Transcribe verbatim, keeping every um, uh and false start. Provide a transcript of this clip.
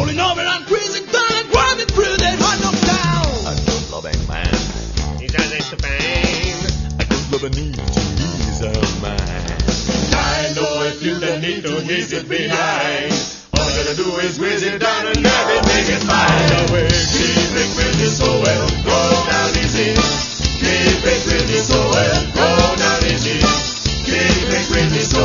Rolling over and cruising down and driving through that hot knockdown. A good loving man. He doesn't the pain. A good lover needs to ease a man. I know if you don't need to ease it behind. All you gotta do is squeeze it down and everything is fine. Away, keep it really so well, go down easy. Keep it really so well, go down easy. Keep it really so